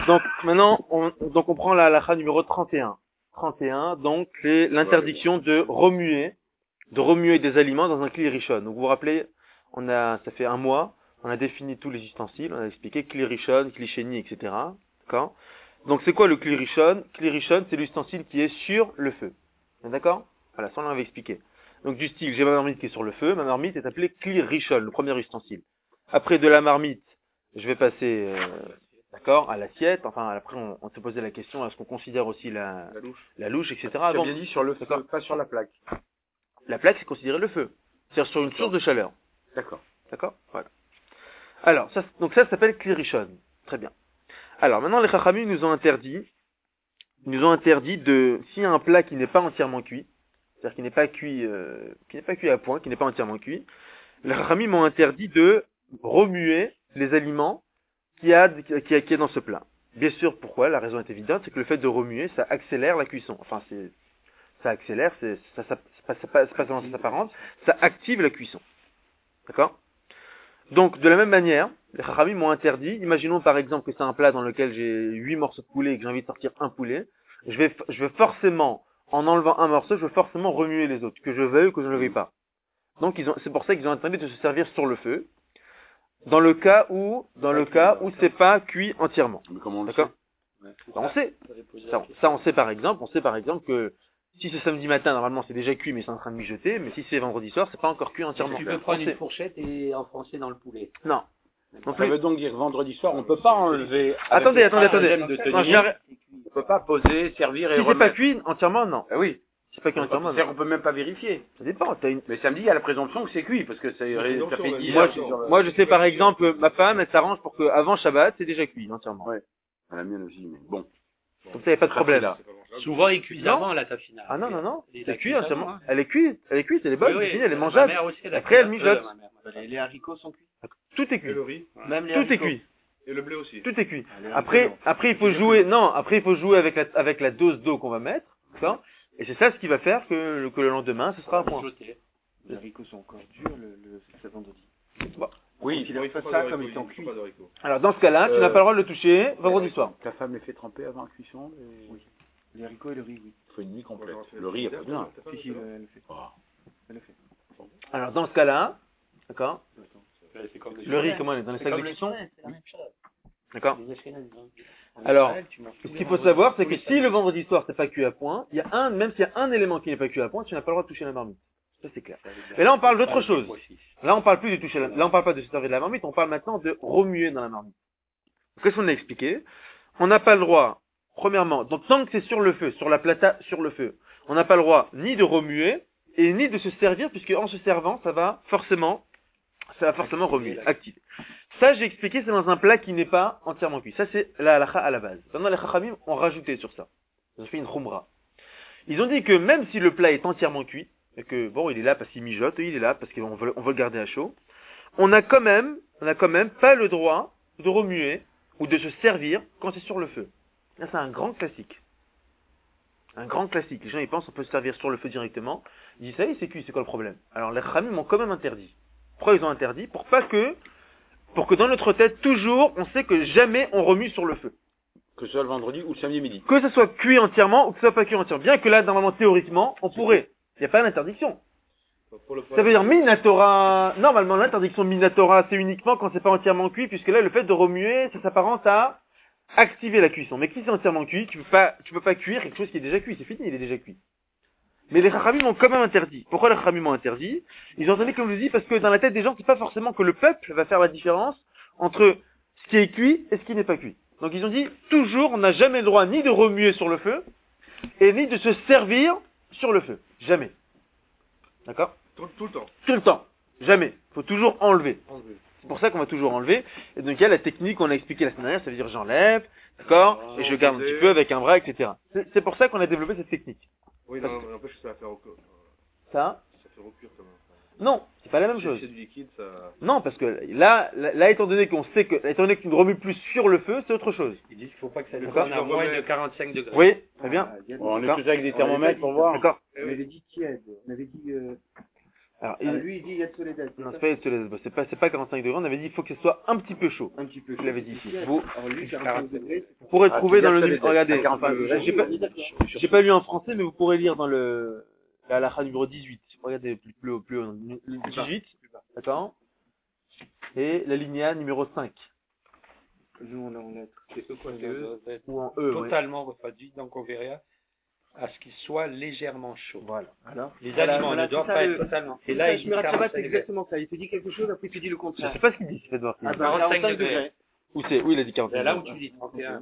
Donc maintenant, on prend la halakha numéro 31. 31, donc c'est l'interdiction de remuer des aliments dans un kli rishon. Donc vous vous rappelez, ça fait un mois, on a défini tous les ustensiles, on a expliqué kli rishon, kli sheni, etc. D'accord? Donc c'est quoi le kli rishon? Kli rishon, c'est l'ustensile qui est sur le feu. D'accord? Voilà, ça on l'avait expliqué. Donc du style, j'ai ma marmite qui est sur le feu, ma marmite est appelée kli rishon, le premier ustensile. Après de la marmite, je vais passer, d'accord, à l'assiette. Enfin, après on se posait la question, est-ce qu'on considère aussi la louche, etc. Tu as bien dit sur le feu, pas sur la plaque. La plaque, c'est considéré le feu. C'est-à-dire sur une source de chaleur. D'accord. D'accord? Voilà. Alors, donc ça s'appelle kli rishon. Très bien. Alors, maintenant, les chachamim nous ont interdit de, s'il y a un plat qui n'est pas entièrement cuit, c'est-à-dire qui n'est pas cuit à point, qui n'est pas entièrement cuit, les chachamim m'ont interdit de remuer les aliments qu'il y a dans ce plat. Bien sûr, pourquoi? La raison est évidente, c'est que le fait de remuer, ça accélère la cuisson. Enfin, ça accélère, c'est pas seulement ça s'apparente, ça active la cuisson. D'accord? Donc, de la même manière, les chachamim m'ont interdit, imaginons par exemple que c'est un plat dans lequel j'ai 8 morceaux de poulet et que j'ai envie de sortir un poulet, je vais forcément, en enlevant un morceau, je vais forcément remuer les autres, que je veuille ou que je ne le veuille pas. Donc, c'est pour ça qu'ils ont interdit de se servir sur le feu, dans le cas où c'est pas cuit entièrement. Mais comment on le D'accord? sait? Ça, on sait. Ça, on sait par exemple que si c'est samedi matin, normalement c'est déjà cuit mais c'est en train de mijoter, mais si c'est vendredi soir, c'est pas encore cuit entièrement. Tu peux prendre une fourchette et enfoncer dans le poulet. Non. Ça veut donc dire vendredi soir, on peut pas enlever. Attendez. On peut pas poser, servir et si remettre. c'est pas cuit entièrement, non. Ah oui. C'est pas cuit entièrement, C'est-à-dire qu'on peut même pas vérifier. Ça dépend. Mais samedi, il y a la présomption que c'est cuit, parce que ça fait 10 heures. Moi, je sais par exemple, ma femme, elle s'arrange pour que avant Shabbat, c'est déjà cuit entièrement. Ouais. La mienne aussi, mais bon. Comme ça, il n'y a pas de problème. Là. Souvent, ils cuisent avant la tafina. Ah non. C'est cuit entièrement. Hein. Elle est cuite, elle est bonne, Oui, elle est mangeable. Après, elle mijote. Les haricots sont cuits. Tout est cuit. Et le riz. Même les Tout haricots. est cuit. Et le blé aussi. Tout est cuit. Après, Après, il faut jouer avec la dose d'eau qu'on va mettre. D'accord? Et c'est ça ce qui va faire que le lendemain, ce sera à point. Les haricots sont encore durs ce vendredi. Bon. Oui, il a fait ça comme étant cuit. Alors, dans ce cas-là, tu n'as pas le droit de le toucher vendredi soir. Ta femme les fait tremper avant la cuisson? Oui. Les haricots et le riz, oui. Il faut une nuit complète. Le riz, il n'y a pas besoin. Si, elle le fait. Elle le fait. Alors, dans ce cas-là, d'accord? c'est comme Le riz, comment il est dans les sacs de cuisson? C'est la même chose. D'accord? Les Ashkénazes, Alors, ce qu'il faut savoir, c'est que si le vendredi soir c'est pas cuit à point, même s'il y a un élément qui n'est pas cuit à point, tu n'as pas le droit de toucher la marmite. Ça c'est clair. Mais là on parle d'autre chose. Là on parle plus de toucher là on parle pas de se servir de la marmite, on parle maintenant de remuer dans la marmite. Qu'est-ce qu'on a expliqué? On n'a pas le droit, premièrement, donc tant que c'est sur le feu, sur la plata, sur le feu, on n'a pas le droit ni de remuer et ni de se servir, puisque en se servant, ça va forcément remuer, activer. Ça, j'ai expliqué, c'est dans un plat qui n'est pas entièrement cuit. Ça, c'est la halakha à la base. Maintenant, les chachamim ont rajouté sur ça. Ils ont fait une khumra. Ils ont dit que même si le plat est entièrement cuit, et que, bon, il est là parce qu'il mijote, il est là parce qu'on veut le garder à chaud, on a quand même pas le droit de remuer ou de se servir quand c'est sur le feu. Là, c'est un grand classique. Un grand classique. Les gens, ils pensent qu'on peut se servir sur le feu directement. Ils disent, ça y est, c'est cuit, c'est quoi le problème? Alors, les chachamim m'ont quand même interdit. Pourquoi ils ont interdit? Pour que dans notre tête, toujours, on sait que jamais on remue sur le feu. Que ce soit le vendredi ou le samedi midi. Que ce soit cuit entièrement ou que ce soit pas cuit entièrement. Bien que là, normalement, théoriquement, on pourrait. Il n'y a pas d'interdiction. Ça veut dire Minatora. Normalement, l'interdiction Minatora, c'est uniquement quand c'est pas entièrement cuit, puisque là, le fait de remuer, ça s'apparente à activer la cuisson. Mais si c'est entièrement cuit, tu peux pas cuire quelque chose qui est déjà cuit. C'est fini, il est déjà cuit. Mais les chachamim ont quand même interdit. Pourquoi les chachamim ont interdit? Ils ont interdit, comme je vous dis, parce que dans la tête des gens, c'est pas forcément que le peuple va faire la différence entre ce qui est cuit et ce qui n'est pas cuit. Donc ils ont dit, toujours, on n'a jamais le droit ni de remuer sur le feu, et ni de se servir sur le feu. Jamais. D'accord? Tout le temps. Tout le temps. Jamais. Faut toujours enlever. C'est pour ça qu'on va toujours enlever. Et donc il y a la technique qu'on a expliquée la semaine dernière, ça veut dire j'enlève, d'accord, et je garde un petit peu avec un bras, etc. C'est pour ça qu'on a développé cette technique. Oui, non, mais n'empêche que ça va faire recuire. Ça fait recuire quand même. Non, c'est pas la même chose. C'est du liquide, ça... Non, parce que là, étant donné que tu ne remues plus sur le feu, c'est autre chose. Ils disent qu'il faut pas que ça descende à moins de 45 degrés. Oui, très bien. Bon, on est tous avec des thermomètres pour voir. D'accord. On avait dit tiède. On avait dit Alors, lui, il dit Yad Soledad. non, c'est pas 45 degrés, on avait dit il faut que ce soit un petit peu chaud. Un petit peu. Je l'avais dit ici. Alors lui, 45 degrés. Vous pourrez trouver dans le Yad numéro, Soledad, regardez, à 45 degrés. j'ai pas lu en français, mais vous pourrez lire dans la halakha numéro 18. Regardez plus haut, le 18, d'accord? Et la linéa numéro 5. Nous, on est en lettres. C'est E. Ou en E, ouais. Totalement refroidi, donc on verra à ce qu'il soit légèrement chaud. Voilà. Alors, Les aliments ne doivent pas être totalement. Et là, il dit 45 c'est degrés. exactement ça. Il te dit quelque chose, après il te dit le Je contraire. sais pas ce qu'il dit, faites voir. Ah, 45 degrés. Où c'est? Où il a dit 45 C'est là où degrés. tu dis 31.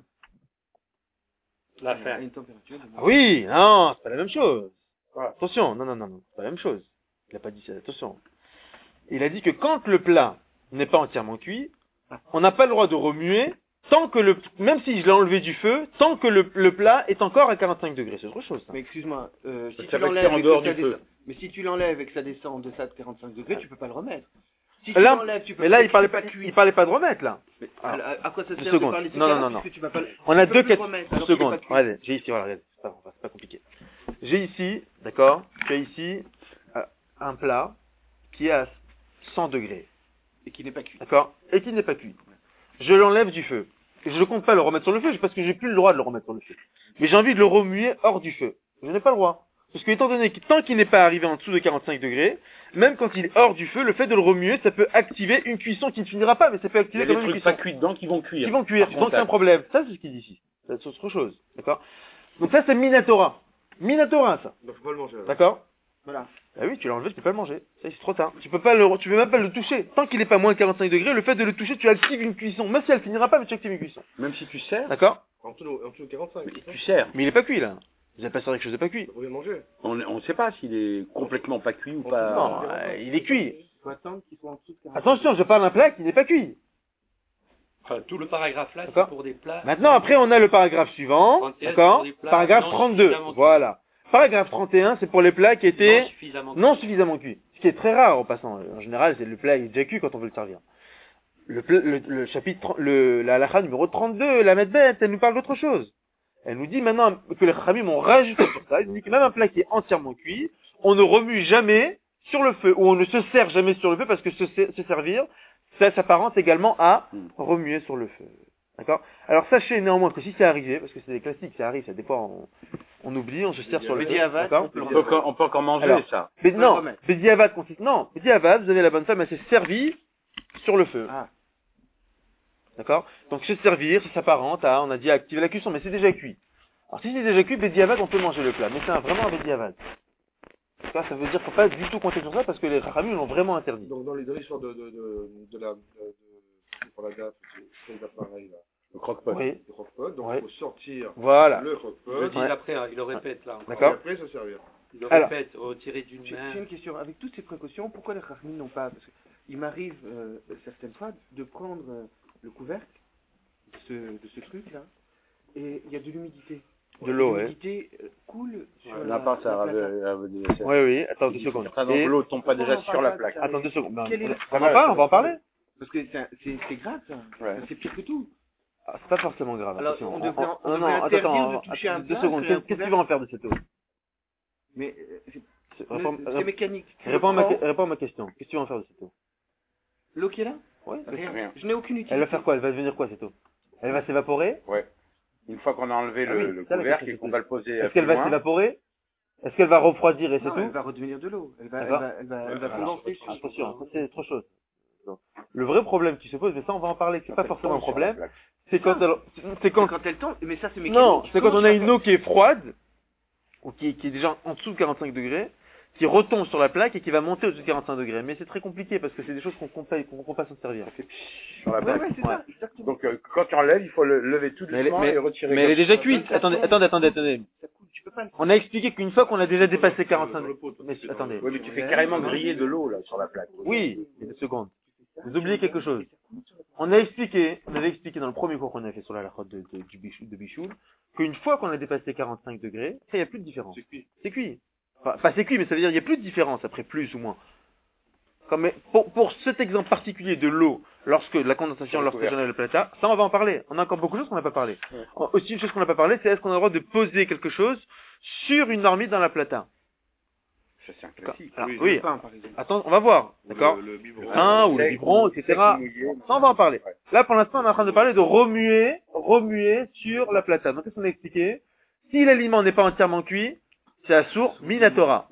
La fin. Une température. Ah oui, non, c'est pas la même chose. Voilà. Attention, non, c'est pas la même chose. Il a pas dit ça, attention. Il a dit que quand le plat n'est pas entièrement cuit, on n'a pas le droit de remuer tant que même si je l'ai enlevé du feu, tant que le plat est encore à 45 degrés. C'est autre chose, ça. Mais excuse-moi, si Ça tu fait l'enlèves en et dehors que ça du feu. descend, mais si tu l'enlèves et que ça descend en deçà de 45 degrés, tu peux pas le remettre. Si tu Là, l'enlèves, tu peux mais là, il parlait pas pas, cuit. il parlait pas de remettre, là. Mais Ah. à quoi ça Deux sert de secondes. parler de ce Non, cas-là, non, non, puisque tu vas pas le- On a tu peux deux plus le cas. remettre, Une alors qu'il est seconde. pas cuit. Regardez, j'ai ici, voilà, regardez. C'est pas compliqué. J'ai ici, d'accord, tu as ici un plat qui est à 100 degrés, Et qui n'est pas cuit. d'accord, et qui n'est pas cuit. Je l'enlève du feu. Je ne compte pas le remettre sur le feu parce que j'ai plus le droit de le remettre sur le feu. Mais j'ai envie de le remuer hors du feu. Je n'ai pas le droit. Parce que étant donné que tant qu'il n'est pas arrivé en dessous de 45 degrés, même quand il est hors du feu, le fait de le remuer, ça peut activer une cuisson qui ne finira pas, mais ça peut Il y activer a quand des même une trucs cuisson. pas cuits dedans qui vont cuire. Qui vont cuire. Par Donc c'est un contact. problème. Ça, c'est ce qu'il dit ici. C'est autre chose. D'accord? Donc ça, c'est Minatora. Minatora, ça. Donc faut pas le manger. alors. D'accord? Voilà. Ah oui, tu l'as enlevé, tu peux pas le manger. Ça, c'est trop tard. Tu peux même pas le toucher. Tant qu'il n'est pas moins de 45 degrés, le fait de le toucher, tu actives une cuisson. Même si elle finira pas, mais tu actives une cuisson. Même si tu sers, D'accord? En dessous de 45. tu sers. Mais il est pas cuit, là. Vous avez pas sûr que je n'est pas cuit. Vous pouvez le manger. On ne sait pas s'il est complètement pas cuit ou Non, pas. il est cuit. Il faut attendre qu'il soit en dessous de 45. Attention, je parle d'un plat qui n'est pas cuit. Enfin, tout le paragraphe là, D'accord. c'est pour des plats. Maintenant, après, on a le paragraphe suivant. 31, D'accord? pour les plats Paragraphe non 32. suffisamment cuits. Voilà. Paragraphe 31, c'est pour les plats qui étaient Non suffisamment. non suffisamment cuits. Ce qui est très rare, en passant. En général, c'est le plat est déjà cuit quand on veut le servir. Le chapitre, la halakha numéro 32, la Medbet, elle nous parle d'autre chose. Elle nous dit maintenant que les Khamim ont rajouté sur ça. Ils nous disent que même un plat qui est entièrement cuit, on ne remue jamais sur le feu, ou on ne se sert jamais sur le feu parce que se servir, ça s'apparente également à remuer sur le feu. D'accord? Alors sachez néanmoins que si c'est arrivé, parce que c'est des classiques, ça arrive, ça dépend, on oublie, on se sert sur le feu. Bédiavat, D'accord? On peut encore manger Alors, ça. Mais le non, remettre. Bédiavat consiste, non, Bédiavat, vous avez la bonne femme, elle s'est servie sur le feu. Ah. D'accord? Donc se servir, ça s'apparente à, on a dit activer la cuisson, mais c'est déjà cuit. Alors si c'est déjà cuit, Bédiavat, on peut manger le plat, mais c'est vraiment un Bédiavat. Ça veut dire qu'il ne faut pas du tout compter sur ça parce que les Khamim l'ont vraiment interdit. Donc dans l'histoire pour la date, c'est les appareils là. Le croque-pot. Oui, Le croque-pot, donc Ouais. il faut sortir voilà. le Il le croque-pot. dit Ouais. après, hein, il le répète là. Et D'accord? après se servir. Il le Alors. répète, au tiré d'une J'ai main. une question. Avec toutes ces précautions, pourquoi les Chachamim n'ont pas... Parce qu'il m'arrive certaines fois de prendre le couvercle de ce truc-là, et il y a de l'humidité. De l'eau, ouais. L'humidité coule sur La part, ça la plaque. Oui, oui, attends 2 secondes. Donc Et- l'eau tombe pas déjà sur la plaque. Attends 2 secondes. Ben, Quel est le- on va en parler. Parce que c'est grave, ça. Ouais. C'est pire que tout. Ah, c'est pas forcément grave. Alors, attention. on devrait non, interdire attends, de toucher un 2 plat, secondes. c'est un Qu'est-ce que tu couvercle. vas en faire de cette eau? Mais Réponds, c'est mécanique. Tu réponds le prends, à ma question. Qu'est-ce que tu vas en faire de cette eau? l'eau qui est là Oui. Rien. Je n'ai aucune utilité. Elle va faire quoi? Elle va devenir quoi cette eau? Elle va s'évaporer? Ouais. Une fois qu'on a enlevé Ah oui, le ça, la couvercle question, et qu'on va le poser Est-ce plus qu'elle va loin, s'évaporer? Est-ce qu'elle va refroidir et c'est Non, elle tout? va redevenir de l'eau. Elle va D'accord. condenser sur Attention, ça, c'est autre chose. Le vrai problème qui se pose, mais ça on va en parler, c'est pas forcément un problème, c'est quand, c'est quand, Quand elle tombe, mais ça c'est mécanique. non, c'est quand Comment on tu a vas une faire eau qui est froide, ou qui est déjà en dessous de 45 degrés, qui retombe sur la plaque et qui va monter au-dessus de 45 degrés. Mais c'est très compliqué parce que c'est des choses qu'on compte pas s'en servir. sur la Ouais, plaque. ouais, c'est ça, exactement. Donc quand tu enlèves, il faut le lever tout doucement et retirer. Mais elle est comme déjà ça. cuite. Attendez. Ça coule, tu peux pas le On a expliqué qu'une fois qu'on a déjà dépassé 45 degrés. Mais attendez. Oui, mais tu fais carrément griller de l'eau là sur la plaque. Oui, une seconde. Vous oubliez quelque chose. On avait expliqué dans le premier cours qu'on a fait sur la halakha de Bichoul, qu'une fois qu'on a dépassé 45 degrés, il n'y a plus de différence. C'est cuit. Enfin, pas c'est cuit, mais ça veut dire qu'il n'y a plus de différence après plus ou moins. Comme, pour cet exemple particulier de l'eau, lorsque la condensation, lorsque j'enlève le plata, ça on va en parler. On a encore beaucoup de choses qu'on n'a pas parlé. Ouais. Aussi une chose qu'on n'a pas parlé, c'est est-ce qu'on a le droit de poser quelque chose sur une marmite dans la plata. Ça, c'est un classique. Alors, Oui, oui, Le pain, par exemple. attends, on va voir, d'accord? Le biberon. Pain ou le biberon, etc. Ça, on va en parler. Là, pour l'instant, on est en train de parler de remuer sur la plata. Donc, qu'est-ce qu'on a expliqué? Si l'aliment n'est pas entièrement cuit, c'est assour minatora.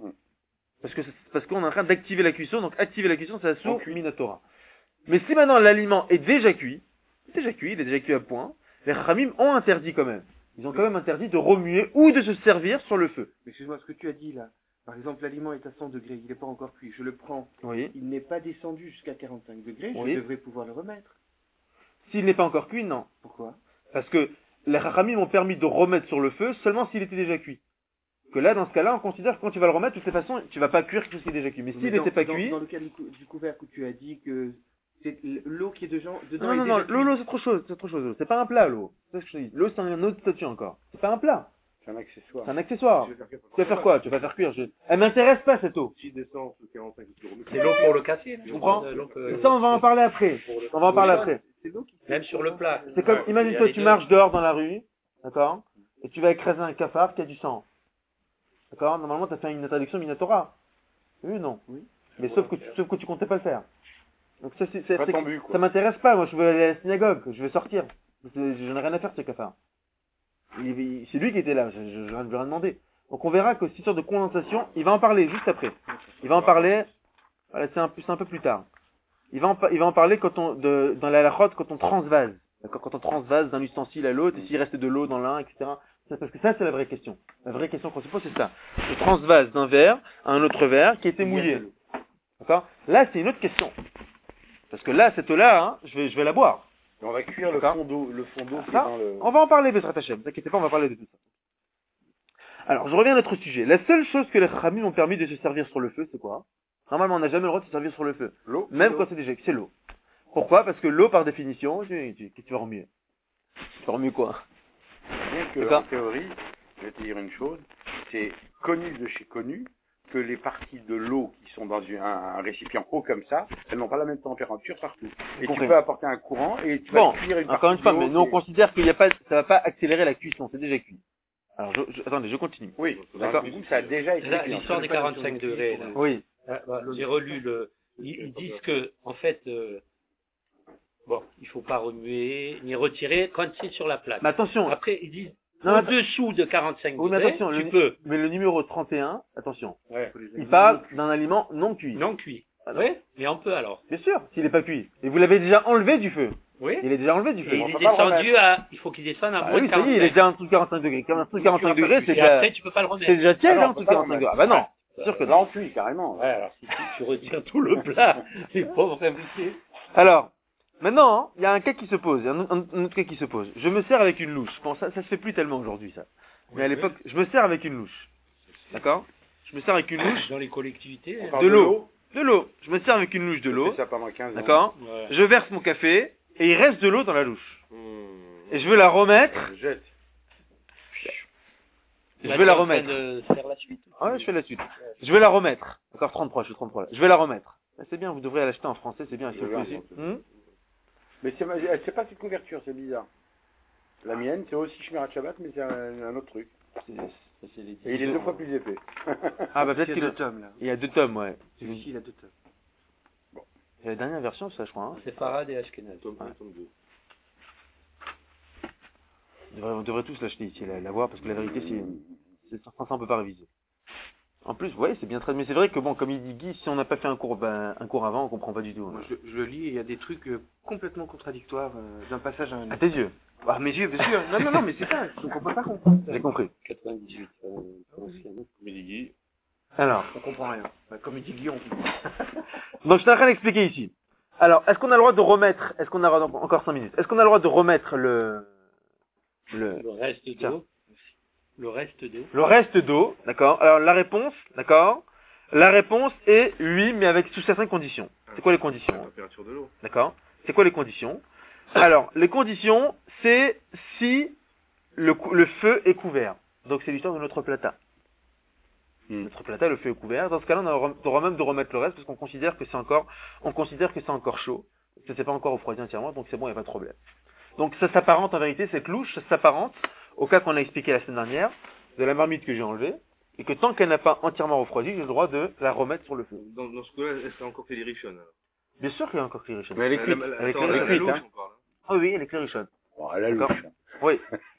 Parce qu'on est en train d'activer la cuisson, donc activer la cuisson, c'est assour minatora. Mais si maintenant l'aliment est déjà cuit, il est déjà cuit à point, les Khamim ont interdit quand même. Ils ont quand même interdit de remuer ou de se servir sur le feu. Mais excuse-moi, ce que tu as dit là, par exemple, l'aliment est à 100 degrés, il n'est pas encore cuit, je le prends, Oui. il n'est pas descendu jusqu'à 45 degrés, Oui. je devrais pouvoir le remettre. S'il n'est pas encore cuit, non. Pourquoi? Parce que les Khamim ont permis de remettre sur le feu seulement s'il était déjà cuit. Que là, dans ce cas-là, on considère que quand tu vas le remettre, de toute façon, tu vas pas cuire quelque chose qui est déjà cuit. Mais s'il n'était pas cuit... Dans le cas du couvercle où tu as dit que c'est l'eau qui est dedans Non, est non, déjà non, l'eau, c'est autre chose. C'est pas un plat, l'eau. C'est ce que je te dis. L'eau, c'est un autre statut encore. C'est pas un plat. C'est un accessoire. C'est un accessoire. Je vais faire Tu vas faire quoi? Tu vas faire cuire. Elle m'intéresse pas, cette eau. Si descend sous 45 tu remets. C'est l'eau pour le café. Tu comprends? L'eau que- Et ça, on va en parler après. On va en parler après. C'est l'eau qui Même sur le plat. C'est comme, Il y imagine-toi, a les tu deux. marches dehors dans la rue, d'accord? Et tu vas écraser un cafard qui a du sang. D'accord? Normalement, tu as fait une interdiction minatora. Oui ou non? Oui. Mais sauf que tu comptais pas le faire. Donc ça, Pas ton but, quoi. ça m'intéresse pas. Moi, je veux aller à la synagogue. Je vais sortir. Je n'ai rien à faire de ce cafard. C'est lui qui était là. Je ne lui ai rien demandé. Donc on verra que cette histoire de condensation, il va en parler juste après. Il va en parler, voilà, c'est un peu plus tard. Il va en parler dans la halachot, quand on transvase. D'accord? Quand on transvase d'un ustensile à l'autre, et s'il reste de l'eau dans l'un, etc. Parce que ça, c'est la vraie question. La vraie question qu'on se pose, c'est ça. Le transvase d'un verre à un autre verre qui était mouillé. D'accord? Là, c'est une autre question. Parce que là, cette eau-là, hein, je vais la boire. Et on va cuire le D'accord. fond d'eau qui est Ça, dans le... on va en parler, Bezrat Hashem. Ne t'inquiétez pas, on va parler de tout ça. Alors, je reviens à notre sujet. La seule chose que les Khamim ont permis de se servir sur le feu, c'est quoi? Normalement, on n'a jamais le droit de se servir sur le feu. L'eau. Même quand c'est déjà, c'est l'eau. Pourquoi? Parce que l'eau, par définition, qu'est-ce que tu vas remuer? Tu vas remuer quoi? Bien que, D'accord. en théorie, je vais te dire une chose, c'est connu de chez connu que les parties de l'eau qui sont dans un récipient haut comme ça, elles n'ont pas la même température partout. Et Compris. tu peux apporter un courant et tu vas Bon, cuire une encore une partie fois, de mais l'eau nous, on qui est- considère qu'il n'y a pas, ça va pas accélérer la cuisson, c'est déjà cuit. Alors, attendez, je continue. Oui, D'accord. du coup, ça a déjà été Là, cuit. l'histoire des 45 degrés. Là. Oui. J'ai relu ils disent que, en fait, il faut pas remuer ni retirer quand c'est sur la plaque. Mais attention. Après, ils disent Non, au-dessous de 45 Oui, mais degrés, attention, tu peux. mais le numéro 31, attention. Ouais. Il parle d'un aliment non cuit. Non cuit. Ah non. Oui, mais on peut alors. Bien sûr, s'il n'est pas cuit. Et vous l'avez déjà enlevé du feu. Oui. Il est déjà enlevé du Et feu. il on est peut pas le descendu à, il faut qu'il descende à Ah moins oui, de ça y est, 45. il est déjà en dessous de 45 degrés. En dessous de 45 degrés, c'est Et déjà, après, tu peux pas le remettre. c'est déjà tiède, Alors, en on dessous peut de pas 45 le degrés. Ah bah non. C'est sûr que Là, non. on cuit, carrément. Ouais, alors si tu retires tout le plat, les pauvres invités. Alors, maintenant, il y a un cas qui se pose, il y a un autre cas qui se pose. Je me sers avec une louche. Bon, ça se fait plus tellement aujourd'hui, ça. Mais à l'époque, je me sers avec une louche. D'accord? Je me sers avec une louche Dans les collectivités. On hein. parle de l'eau. De l'eau. Je me sers avec une louche de J'ai l'eau. fait ça pendant 15 ans. D'accord? Ouais. Je verse mon café et il reste de l'eau dans la louche. Mmh. Et je veux la remettre. Je jette. Je Là, veux tu la es en train remettre. de faire la suite. Ah ouais, je fais la suite. Je vais la remettre. D'accord, 33, je suis 33 là. Je vais la remettre. Ah, c'est bien, vous devrez l'acheter en français, c'est bien. Je Il faut vais aussi. voir, Mais c'est pas cette couverture, c'est bizarre. La mienne, c'est aussi Shmirat Shabbat, mais c'est un autre truc. Et il est 2 fois plus épais. Ah bah Il peut-être y a qu'il 2 tomes là. il y a 2 tomes, ouais. Celui-ci, il a 2 tomes. C'est la dernière version, ça, je crois. Hein. C'est Farad et Ashkenaz. Tome 1, tome 2. On devrait tous l'acheter ici, la voir, parce que la vérité, sans ça, on peut pas réviser. En plus, vous voyez, c'est bien très, mais c'est vrai que bon, comme il dit Guy, si on n'a pas fait un cours avant, on comprend pas du tout. Moi, je le lis et il y a des trucs complètement contradictoires d'un passage à un À autre. tes yeux. Ah, mes yeux, bien sûr. Non, mais c'est ça. Donc on peut pas comprendre. J'ai compris. 98. Médigui. Alors, On comprend rien. Bah, comme il dit Guillaume. donc je suis en train d'expliquer ici. Alors, est-ce qu'on a le droit de remettre, est-ce qu'on a encore 5 minutes, est-ce qu'on a le droit de remettre le reste Tiens. d'eau. Le reste d'eau. le reste d'eau, d'accord? Alors la réponse, d'accord? La réponse est oui, mais avec sous certaines conditions. C'est quoi les La conditions? température de l'eau. D'accord? C'est quoi les conditions? Alors, les conditions, c'est si le feu est couvert. Donc c'est l'histoire de notre plata. Notre plata, le feu est couvert. Dans ce cas-là, on aura même de remettre le reste parce qu'on considère que c'est encore chaud. Que c'est pas encore refroidi entièrement, donc c'est bon, il n'y a pas de problème. Donc ça s'apparente en vérité, cette louche, ça s'apparente au cas qu'on a expliqué la semaine dernière, de la marmite que j'ai enlevée, et que tant qu'elle n'a pas entièrement refroidi, j'ai le droit de la remettre sur le feu. Dans ce cas-là, est-ce qu'il y a encore fait les richonnes? Bien sûr qu'il y a encore clé richonne. Mais elle est cuite. Avec Attends, les la cuite, louche, hein. on parle. Ah oui, elle est clé richonne. Bon, elle a louche. D'accord. Oui.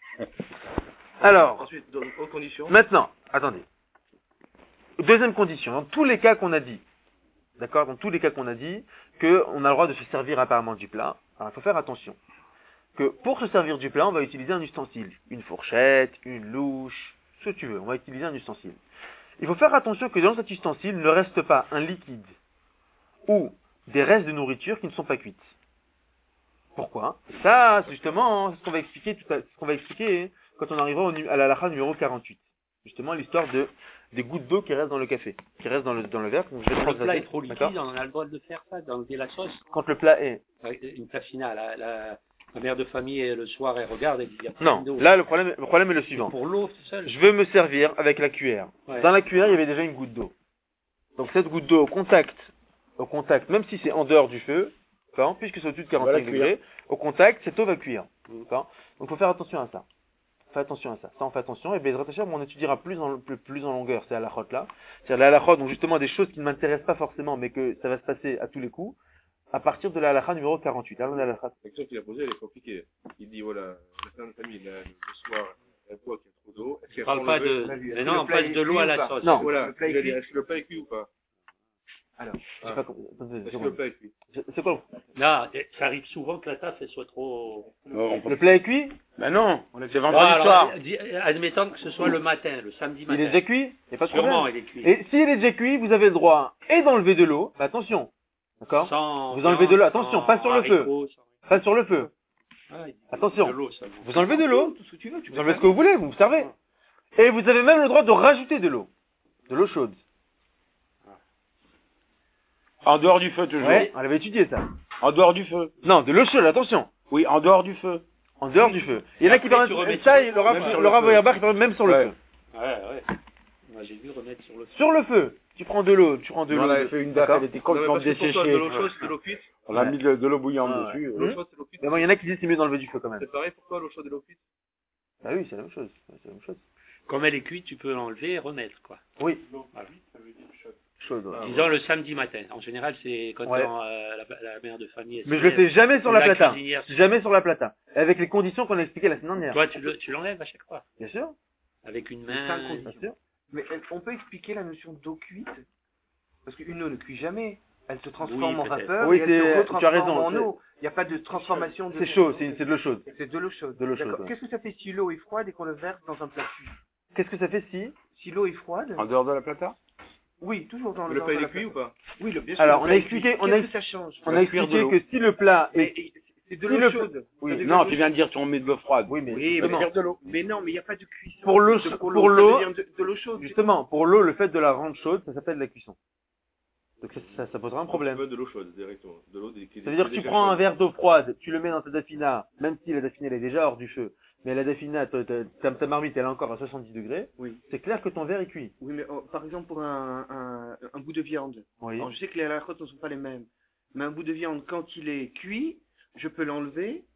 Alors, Ensuite, dans autre condition. maintenant, attendez. Deuxième condition, dans tous les cas qu'on a dit, d'accord, dans tous les cas qu'on a dit, qu'on a le droit de se servir apparemment du plat, alors il faut faire attention. Que pour se servir du plat, on va utiliser un ustensile. Une fourchette, une louche, ce que tu veux, on va utiliser un ustensile. Il faut faire attention que dans cet ustensile ne reste pas un liquide ou des restes de nourriture qui ne sont pas cuites. Pourquoi? Ça, c'est justement, c'est ce qu'on va expliquer quand on arrivera à la halakha numéro 48. Justement, l'histoire des gouttes d'eau qui restent dans le café, qui restent dans le verre. Donc je vais Quand le plat transvaser, est trop d'accord. liquide, on a le droit de faire ça, d'enlever la sauce. Quand le plat est... Une tafina, la mère de famille, le soir, elle regarde, elle dit, il y a plein Non, d'eau. là, le problème est le suivant. Pour l'eau, tout seul. Je veux me servir avec la cuillère. Ouais. Dans la cuillère, il y avait déjà une goutte d'eau. Donc cette goutte d'eau au contact, même si c'est en dehors du feu, d'accord, puisque c'est au-dessus de 45 degrés, au contact, cette eau va cuire. D'accord. Donc il faut faire attention à ça. Fais attention à ça. Ça, on fait attention. Et bien, on étudiera plus en longueur ces halakhot là. C'est-à-dire la halakhot, donc justement des choses qui ne m'intéressent pas forcément, mais que ça va se passer à tous les coups, à partir de la halakha numéro 48. Alors, la halakha. La question qu'il a posée, elle est compliquée. Il dit, voilà, la femme de famille, le soir, elle voit qu'il y a trop d'eau. Est-ce qu'elle On parle prend pas le de, verre? mais non, on passe de l'eau à la sauce. Non. Voilà, Le plat est il a dit, cuit. est-ce que le plat est cuit ou pas? Alors, Je sais pas comment- attendez, Est-ce que seconde. le plat est cuit? C'est quoi Non, ça arrive souvent que la taf, elle soit trop... le plat est cuit? Ben non, c'est Bon, vendredi alors, soir. admettons que ce soit le matin, le samedi Il matin. est déjà cuit? Il n'y a pas de Sûrement, problème. il est cuit. Et s'il est déjà cuit, vous avez le droit et d'enlever de l'eau. Bah, attention. D'accord? Sans Vous enlevez de l'eau, attention, sans pas sur le feu. haricots, sans- Pas sur le feu. Ah, il dit Attention. de l'eau, ça. Vous enlevez de l'eau. tout ce que tu veux. Tu Vous peux enlevez faire. ce que vous voulez, vous vous servez. Et vous avez même le droit de rajouter de l'eau. De l'eau chaude. En dehors du feu, toujours. Ouais, on avait étudié ça. En dehors du feu. Non, de l'eau chaude, attention. Oui, en dehors du feu. En dehors du feu. Il y en a qui Après, parlent tu remets ça, sur- il aura même sur le Laura feu. Boyerbach, il parle même sur le Ouais. feu. Ouais. Moi, j'ai vu remettre sur le feu. Sur le feu. Tu prends de l'eau, On en avait fait une date, d'accord. elle était Non, mais complètement parce que pour toi, desséchée. de l'eau chaude, c'est de l'eau cuite. On a mis de l'eau bouillante Ah, dessus. ouais. L'eau chaude, c'est de l'eau cuite. Mais bon, il y en a qui disent c'est mieux d'enlever du feu quand même. C'est pareil pour toi, l'eau chaude et l'eau cuite? Bah oui, c'est la même chose. C'est la même chose. Comme elle est cuite, tu peux l'enlever et remettre, quoi. Oui. Voilà. Chaude. ouais. Disons le samedi matin. En général, c'est quand Ouais. la mère de famille... elle Mais se je le lève. fais jamais sur la La plata. cuisinière. Jamais sur la plata. Avec les conditions qu'on a expliquées la semaine dernière. Toi, tu l'enlèves à chaque fois. Bien sûr. Avec une Cinq main. conditions. Bien sûr. Mais on peut expliquer la notion d'eau cuite? Parce qu'une eau ne cuit jamais. Elle se transforme Oui, en peut-être. vapeur Oui, et elle se tu as retransforme raison, en c'est- eau. Il n'y a pas de transformation de... C'est chaud, c'est de l'eau chaude. C'est de l'eau chaude. De l'eau chaude, D'accord. ouais. Qu'est-ce que ça fait si l'eau est froide et qu'on le verse dans un plat cuit? Qu'est-ce que ça fait si? Si l'eau est froide... En dehors de la plata. Oui, toujours dans Le le... plat, dans il la est cuit ou pas? Oui, bien sûr. Alors, le on plat a est expliqué, cuit. on a Qu'est-ce que ça change? On a cuire de expliqué l'eau. que si le plat Mais est... c'est de Si l'eau le- chaude. Oui. Ça devient Non, de tu viens de dire qu'on met de l'eau froide. Oui, mais Oui, mais justement, Cuire de l'eau. Mais non, mais il n'y a pas de cuisson. Pour l'eau, De- pour ça l'eau- devient de l'eau chaude. justement, pour l'eau, le fait de la rendre chaude, ça s'appelle la cuisson. Donc ça posera un problème. Tu veux de l'eau chaude, directement. De l'eau qui Ça veut dire que tu prends un verre d'eau froide, tu le mets dans ta dafina, même si la dafina elle est déjà hors du feu, mais la dafina, ta marmite elle est encore à 70 degrés, Oui. c'est clair que ton verre est cuit. Oui, mais par exemple, pour un bout de viande. Oui. Alors, je sais que les halakhot ne sont pas les mêmes. Mais un bout de viande, quand il est cuit, je peux l'enlever.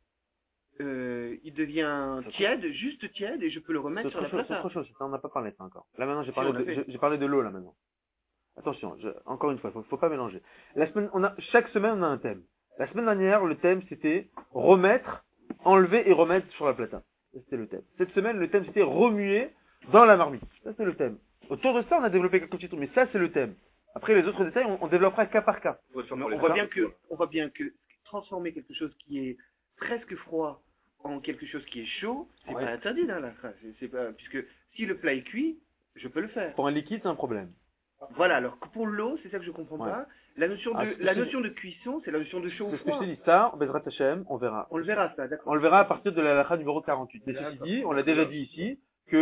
Il devient tiède, juste tiède, et je peux le C'est remettre sur autre la chose, c'est plata. autre chose, ça, on n'a pas parlé de ça encore. Là maintenant j'ai Si, parlé on l'a fait. j'ai parlé de l'eau là maintenant. Attention, encore une fois, faut pas mélanger. Chaque semaine on a un thème. La semaine dernière, le thème c'était remettre, enlever et remettre sur la plata. Ça, c'était le thème. Cette semaine, le thème c'était remuer dans la marmite. Ça c'est le thème. Autour de ça, on a développé quelques petits trucs, mais ça c'est le thème. Après les autres détails, on développera cas par cas. Faut le faire Mais pour les on voit femmes. bien que transformer quelque chose qui est presque froid en quelque chose qui est chaud, c'est Ouais. pas interdit dans la phrase. C'est pas, puisque si le plat est cuit, je peux le faire. Pour un liquide, c'est un problème. Voilà, alors que pour l'eau, c'est ça que je comprends Ouais. pas. La notion Ah, de, c'est- la c'est- notion de cuisson, c'est la notion de chaud ou C'est ce que je froid. t'ai dit, ça, Bezrat Hashem, on verra. On le verra, ça, d'accord. On le verra à partir de la halakha numéro 48. Mais ceci dit, on l'a déjà dit ici,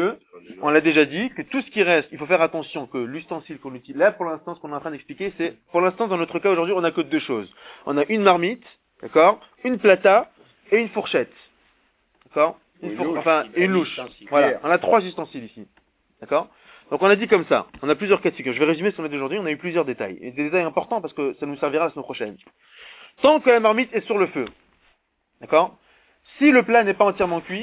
que tout ce qui reste, il faut faire attention que l'ustensile qu'on utilise, là pour l'instant ce qu'on est en train d'expliquer, c'est, pour l'instant dans notre cas aujourd'hui, on n'a que deux choses. On a une marmite, d'accord, une plata et une fourchette. D'accord? Une louche. Une louche. Ustensile. Voilà, on a trois ustensiles ici. D'accord? Donc on a dit comme ça, on a plusieurs cas de figure. Je vais résumer ce qu'on a dit aujourd'hui, on a eu plusieurs détails. Et des détails importants parce que ça nous servira la semaine prochaine. Tant que la marmite est sur le feu, d'accord? Si le plat n'est pas entièrement cuit,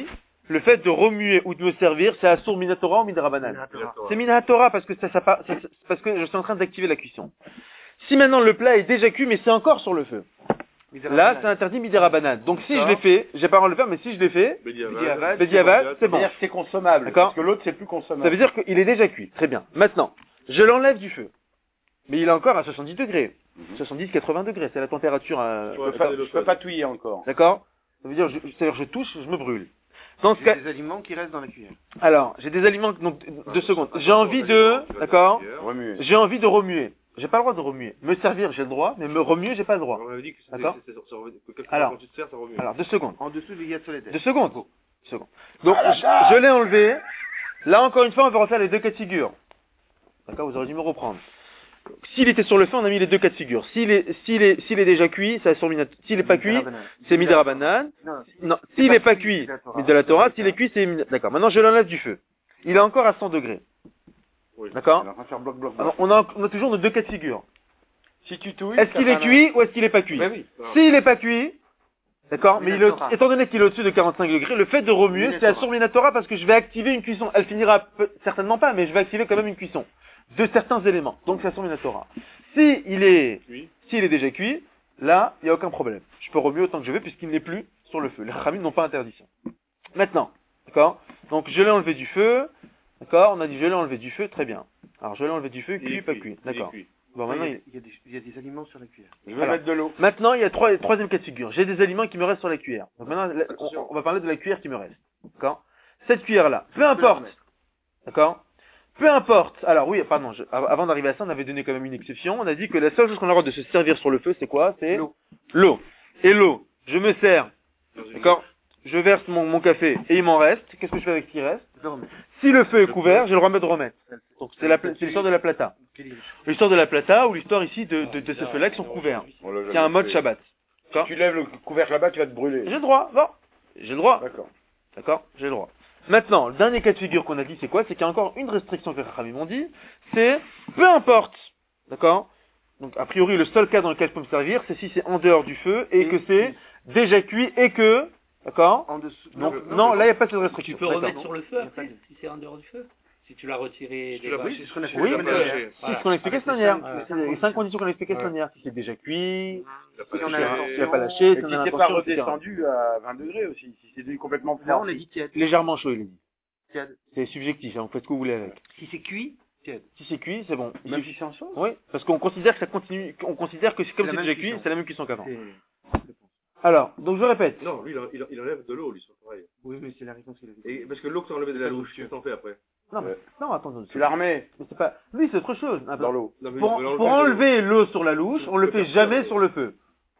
le fait de remuer ou de me servir, c'est assour minatora ou midrabanan. C'est minatora parce que parce que je suis en train d'activer la cuisson. Si maintenant le plat est déjà cuit, mais c'est encore sur le feu. Là, c'est interdit midrabanan. Donc si je l'ai fait, j'ai pas le droit de le faire, mais si je l'ai fait, Bediavad, c'est bon. C'est-à-dire que c'est consommable. D'accord. Parce que l'autre, c'est plus consommable. Ça veut dire qu'il est déjà cuit. Très bien. Maintenant, je l'enlève du feu. Mais il est encore à 70 degrés. 70-80 degrés, c'est la température. Je peux pas touiller encore. D'accord. Ça veut dire, c'est-à-dire je touche, je me brûle. Dans ce cas, des aliments qui restent dans la cuillère. alors, j'ai des aliments, donc, 2 secondes. J'ai envie de, d'accord. Remuer. J'ai envie de remuer. J'ai pas le droit de remuer. Me servir, j'ai le droit, mais me remuer, j'ai pas le droit. On avait dit que D'accord. Alors, quand tu te sers, ça remue. Alors, 2 secondes. En dessous du yad soleil. 2 secondes. 2 secondes. Donc, je l'ai enlevé. Là, encore une fois, on va refaire les 2 cas de figure. D'accord, vous aurez dû me reprendre. S'il était sur le feu, on a mis les 2 cas de figure. S'il est déjà cuit, ça sur s'il est pas cuit, c'est midarabanan. Non, s'il est pas cuit, midalatora. S'il est cuit, c'est d'accord. Maintenant, je l'enlève du feu. Il est encore à 100 degrés. D'accord? Alors, on a toujours nos 2 cas de figure. Si tu touilles. Est-ce qu'il est cuit ou est-ce qu'il est pas cuit? Oui. S'il est pas cuit, d'accord, mais étant donné qu'il est au-dessus de 45 degrés, le fait de remuer, c'est assour minatora parce que je vais activer une cuisson. Elle finira certainement pas, mais je vais activer quand même une cuisson de certains éléments. Donc c'est assour minatora. S'il est déjà cuit, là, il n'y a aucun problème. Je peux remuer autant que je veux puisqu'il n'est plus sur le feu. Les Khamim n'ont pas interdiction. Maintenant, d'accord? Donc je l'ai enlevé du feu. D'accord? On a dit je l'ai enlevé du feu, très bien. Alors je l'ai enlevé du feu, cuit, pas cuit. D'accord. Bon, maintenant, il y a des aliments sur la cuillère. Je vais mettre de l'eau. Maintenant, il y a troisième cas de figure. J'ai des aliments qui me restent sur la cuillère. Donc maintenant, on va parler de la cuillère qui me reste. D'accord? Cette cuillère-là, peu importe. D'accord? Peu importe. Alors oui, pardon, avant d'arriver à ça, on avait donné quand même une exception. On a dit que la seule chose qu'on a le droit de se servir sur le feu, c'est quoi? C'est l'eau. Et l'eau, je me sers. D'accord? Je verse mon café et il m'en reste. Qu'est-ce que je fais avec ce qui reste? Si le feu est couvert, j'ai le droit de remettre. Donc c'est l'histoire de la plata. L'histoire de la plata ou l'histoire ici de ce feu-là qui sont couverts. Qui a un mode Shabbat. Si tu lèves le couvercle là-bas, tu vas te brûler. J'ai le droit, bon. J'ai le droit. D'accord, j'ai le droit. Maintenant, le dernier cas de figure qu'on a dit, c'est quoi? C'est qu'il y a encore une restriction que les Khamim m'ont dit, c'est peu importe. D'accord? Donc, a priori, le seul cas dans lequel je peux me servir, c'est si c'est en dehors du feu et que c'est déjà cuit et que, d'accord? En dessous. Donc, non, là, il n'y a pas cette restriction. Tu peux remettre sur le feu après, si c'est en dehors du feu? Si tu l'as retiré des Oui, c'est ce qu'on a fait. oui, la mais semaine dernière. c'est ce qu'on a expliqué cette manière. Les 5 conditions qu'on a expliquées cette manière. Si c'est déjà cuit, si tu n'as pas lâché, Et si on si a c'est pas l'intention, etc. redescendu à 20 degrés aussi. Si c'est devenu complètement Là, froid. on a dit tiède. Légèrement chaud, il a dit. Tiède. C'est subjectif, hein, vous faites ce que vous voulez avec. Si c'est cuit, tiède. Si c'est cuit, c'est bon. Même si c'est en sauce. Oui, parce qu'on considère que ça continue, on considère que c'est comme C'est c'est la déjà même cuit, cuisson. c'est la même cuisson qu'avant. C'est- Alors, donc je répète. Non, lui, il enlève de l'eau, lui, c'est pareil. Oui, mais c'est la réponse qu'il a dit. Et parce que l'eau que t'as enlevée de la louche, qu'est-ce que t'en fais après? Non, mais, non, attends, Tu la remets mais c'est pas, lui, c'est autre chose. dans l'eau. Non, mais Pour l'enlever pour de- enlever l'eau sur la louche, on le fait jamais sur le feu.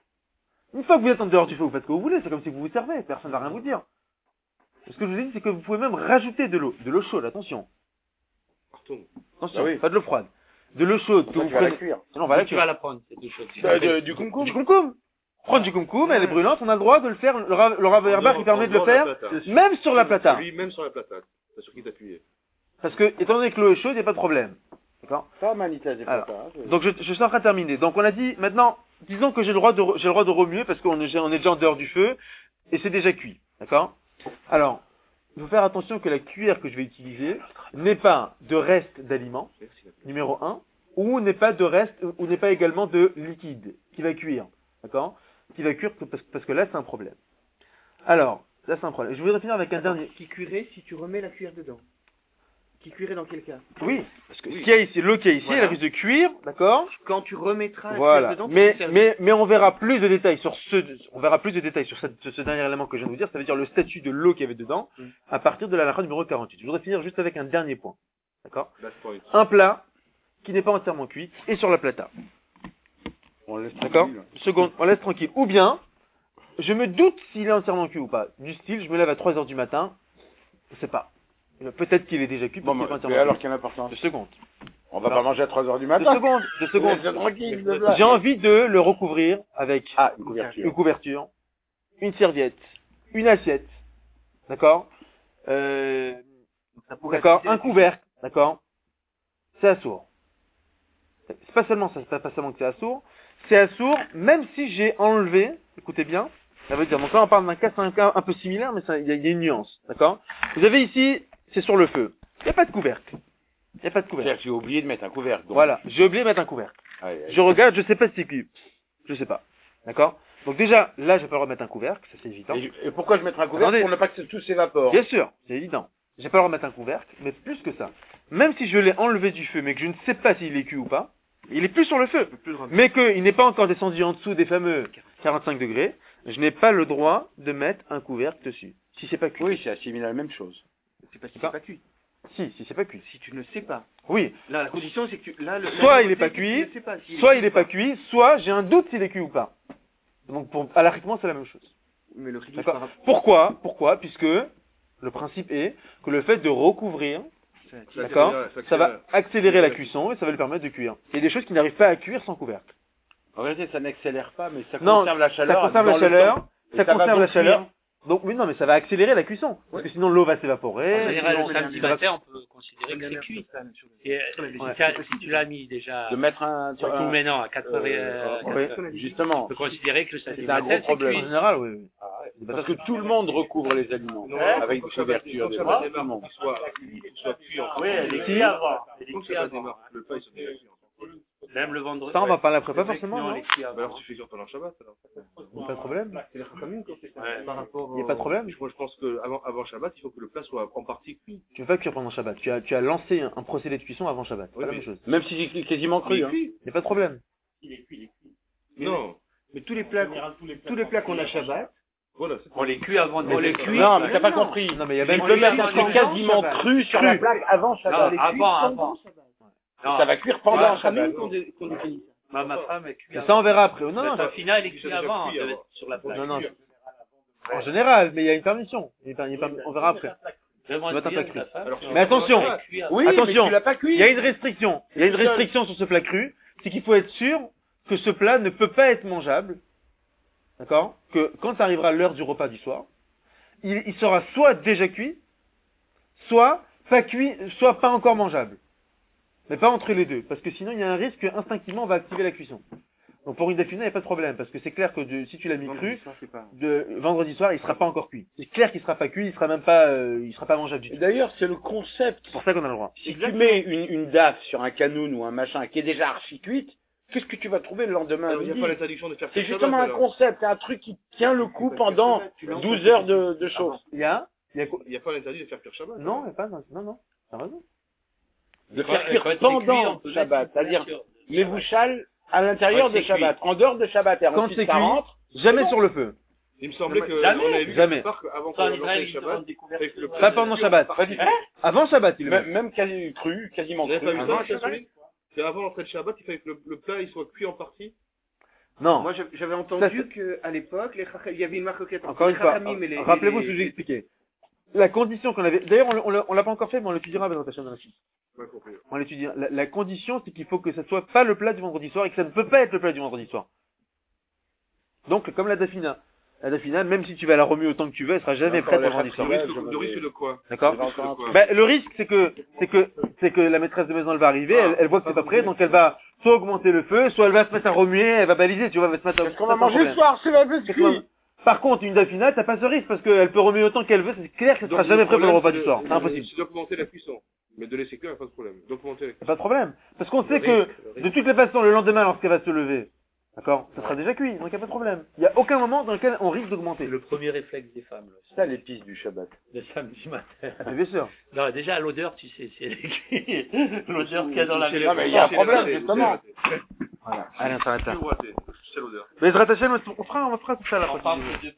Une fois que vous êtes en dehors du feu, vous faites ce que vous voulez, c'est comme si vous vous servez, personne va rien vous dire. Ce que je vous ai dit, c'est que vous pouvez même rajouter de l'eau chaude, attention. Retourne. Attention, Ah oui. pas de l'eau froide. De l'eau chaude que Ça, vous tu vas la prenez. cuire. Non, on va la Tu cuire. vas la prendre, cette douche. Du concombre. Du concombre. Prendre du concombre, elle est brûlante, on a le droit de le faire, le Rav Herbach, il permet de le faire, même sur la plata. Lui, même sur la plata. C'est sur qui t'appuyer. Parce que, étant donné que l'eau est chaude, il n'y a pas de problème. D'accord? Ça, Manita, c'est Alors, pas ça. Donc je suis en train de terminer. Donc on a dit, maintenant, disons que j'ai le droit de remuer parce qu'on est déjà en dehors du feu, et c'est déjà cuit. D'accord? Alors, il faut faire attention que la cuillère que je vais utiliser n'est pas de reste d'aliments, numéro 1, ou n'est pas de reste, ou n'est pas également de liquide, qui va cuire. D'accord? Qui va cuire parce que là c'est un problème. Alors, là c'est un problème. Je voudrais finir avec un dernier. Qui cuirait si tu remets la cuillère dedans? Qui cuirait dans quel cas? Oui, parce que ce qu'il y a ici, l'eau qu'il y a ici, Voilà. elle risque de cuire, d'accord? Quand tu remettras la Voilà. cuillère dedans, tu te sers. Mais on verra plus de détails sur ce dernier élément que je viens de vous dire, ça veut dire le statut de l'eau qu'il y avait dedans, à partir de la halakha numéro 48. Je voudrais finir juste avec un dernier point. D'accord? Last point. Un plat qui n'est pas entièrement cuit et sur la plata. On laisse D'accord? tranquille. Seconde, on laisse tranquille. Ou bien, je me doute s'il est entièrement cuit ou pas. Du style, je me lève à 3h du matin, je sais pas. Peut-être qu'il est déjà cuit, Bon, peut-être qu'il est pas mais entièrement alors cuit. quelle importance? 2 secondes. On va pas manger à 3h du 2 matin. secondes. 2 secondes. Laisse tranquille, J'ai envie de le recouvrir avec une couverture. une couverture, une serviette, une assiette, d'accord, d'accord, un couvercle, d'accord. C'est assourd. C'est pas seulement ça, c'est pas seulement que c'est assourd. C'est assourd, même si j'ai enlevé, écoutez bien, Ça veut dire, donc là on parle d'un cas, c'est un cas un peu similaire, mais il y a une nuance, d'accord? Vous avez ici, c'est sur le feu. Il n'y a pas de couvercle. Il n'y a pas de couvercle. C'est-à-dire que j'ai oublié de mettre un couvercle. donc. Voilà, j'ai oublié de mettre un couvercle. Aïe, aïe. Je regarde, je sais pas si c'est cuit. Je sais pas. D'accord? Donc déjà, là, j'ai pas le droit de mettre un couvercle, ça c'est évident. Et pourquoi je mettrais un couvercle? Attendez. Pour ne pas que tout s'évapore. Bien sûr, c'est évident. J'ai pas le droit de mettre un couvercle, mais plus que ça. Même si je l'ai enlevé du feu, mais que je ne sais pas s'il est cuit ou pas, il est plus sur le feu. Mais qu'il n'est pas encore descendu en dessous des fameux 45 degrés, je n'ai pas le droit de mettre un couvercle dessus. Si c'est pas cuit. Oui, c'est assimilé à la même chose. C'est parce qu'il n'est pas cuit. Si c'est pas cuit. Si tu ne sais pas. Oui. Là, la condition, c'est que Soit il est pas cuit, soit il est pas cuit, soit j'ai un doute s'il est cuit ou pas. Donc, à l'arrêtement, c'est la même chose. Mais le rideau, D'accord. Pourquoi? Puisque le principe est que le fait de recouvrir, d'accord, ça va accélérer la cuisson et ça va lui permettre de cuire. Il y a des choses qui n'arrivent pas à cuire sans couvercle. En réalité, ça n'accélère pas, mais ça Non, conserve la chaleur. ça conserve la dans le chaleur, temps. Et ça va conserve la donc chaleur. cuire. Donc, oui, non, mais ça va accélérer la cuisson. Parce que sinon l'eau va En s'évaporer. général, sinon, le samedi ça va- matin, on peut considérer que c'est cuit. Et, si tu l'as mis déjà, De mettre un... surtout maintenant à 4 heures, oui. Justement. on peut considérer que le samedi C'est un matin, gros c'est problème. En cuit. général, oui. oui. Parce que tout le monde recouvre les aliments. Avec des couvertures. Des bras, tout le monde. Soit cuit en Oui, elle est Si. cuite avant. Elle est Donc cuite ça avant. démarre. Le pain, il se met cuit en Même le vendredi. Ça, on va parler après, pas Le forcément, vêtement, non? elle est cuite avant. alors tu fais cuire pendant le Shabbat alors. Pas de problème. C'est les Chachamim quand c'est ça. Ouais. Par rapport Il n'y a pas de problème. Moi je pense que avant Shabbat, il faut que le plat soit en partie cuit. Tu ne veux pas cuire pendant Shabbat. Tu as lancé un procédé de cuisson avant Shabbat. C'est Oui, pas la mais- même chose. Même si j'ai quasiment Il cru. est Hein. cuit. Il n'y a pas de problème. Non. Mais tous les plats qu'on a Shabbat, Voilà. On les cuit avant de Mais les c'est- cuire. Non, mais t'as pas compris. Non, mais il y a Il même peut mettre un avant truc quasiment Shabbat. cru sur la plaque avant Shabbat. Non, avant. Non, Ça va cuire pendant Chachamim Shabbat. qu'on définit ça. ma femme est cuite Mais avant. ça, on verra après. Non, Le non, tafina, elle est cuite déjà avant, cuit avant. sur la plaque. non, non. En général, mais il y a une permission. On verra après. Demande Tu vas bien t'en ta femme. Alors, Mais attention. Elle est cuite avant. Oui, Attention. mais tu l'as pas cuit. Il y a une restriction. Il y a une restriction sur ce plat cru. C'est qu'il faut être sûr que ce plat ne peut pas être mangeable. D'accord? Que quand arrivera l'heure du repas du soir, il sera soit déjà cuit, soit pas cuit, soit pas encore mangeable. Mais pas entre les deux. Parce que sinon, il y a un risque que instinctivement on va activer la cuisson. Donc pour une dafina, il n'y a pas de problème. Parce que c'est clair que si tu l'as mis cru, vendredi soir, il sera pas encore cuit. C'est clair qu'il sera pas cuit, il sera même pas, il sera pas mangeable du Et tout. d'ailleurs, c'est le concept. C'est pour ça qu'on a le droit. Si tu mets une daffe sur un canoun ou un machin qui est déjà archi cuite, qu'est-ce que tu vas trouver le lendemain à alors, il n'y a midi? pas l'interdiction de faire C'est cuire justement Shabbat, un alors. concept, c'est un truc qui tient le coup pendant 12 heures de choses. Il y a quoi? Il n'y a pas l'interdit de faire cuire Shabbat. Non, il n'y a pas, non, t'as raison. De Quand- faire cuire quand c'est cuit, on pendant peut Shabbat. mettre C'est-à-dire, une couverture. les bouchales à l'intérieur Quand de c'est Shabbat. En dehors de Shabbat, et Quand ensuite c'est ça cuit, rentre. jamais sur le feu. Il me semblait que Jamais. on avait vu Jamais. quelque part qu'avant Quand qu'on les lançait Israéliens, le ils Shabbat, demandent des couvertures. avec le Pas pendant Shabbat. Pas du tout. Avant Shabbat, il le met. Même quasi cru, quasiment Vous n'avez cru. pas vu Avant ça, Shabbat. Chassouli? C'est avant l'entrée de Shabbat, il fallait que le plat il soit cuit en partie. Non. Moi, j'avais entendu qu'à l'époque, il y avait une marcoquette Encore une fois, les rappelez-vous ce que j'ai expliqué. La condition qu'on avait, d'ailleurs, on l'a pas encore fait, mais on l'étudiera dans ta chaîne de la suite. Ouais, compris. On l'étudie. La condition, c'est qu'il faut que ça soit pas le plat du vendredi soir et que ça ne peut pas être le plat du vendredi soir. Donc, comme la dafina. La dafina, même si tu vas la remuer autant que tu veux, elle sera jamais prête pour le vendredi soir. Le risque de quoi? D'accord? Le risque de quoi? Ben, le risque, c'est que la maîtresse de maison, elle va arriver, elle voit que c'est pas prêt, donc elle va soit augmenter le feu, soit elle va se mettre à remuer, elle va baliser, tu vois, elle va se mettre à... Qu'est-ce qu'on va manger le soir? C'est la biscuit. Par contre, une dafina, t'as pas ce risque, parce qu'elle peut remuer autant qu'elle veut, c'est clair que ce sera Donc, jamais prêt pour le repas problème, du soir. C'est impossible. C'est d'augmenter la cuisson. Mais de laisser cuire, il n'y a pas de problème. D'augmenter la C'est pas de problème. Parce qu'on sait que, Le de toutes les façons, le lendemain, lorsqu'elle va se lever, d'accord, ça sera déjà cuit, donc il n'y a pas de problème. Il n'y a aucun moment dans lequel on risque d'augmenter. C'est le premier réflexe des femmes, là. C'est ça l'épice du Shabbat. Le samedi matin. Mais bien sûr. Non, déjà, l'odeur, tu sais, c'est l'odeur qu'il y a dans la Chez les- Non, mais il y a un chez les problème, ratés, justement. chez les ratés. Voilà. Allez, on s'arrête là. Chez les ratés. C'est l'odeur. Mais Zrat Hashem, on fera tout ça là. On parle de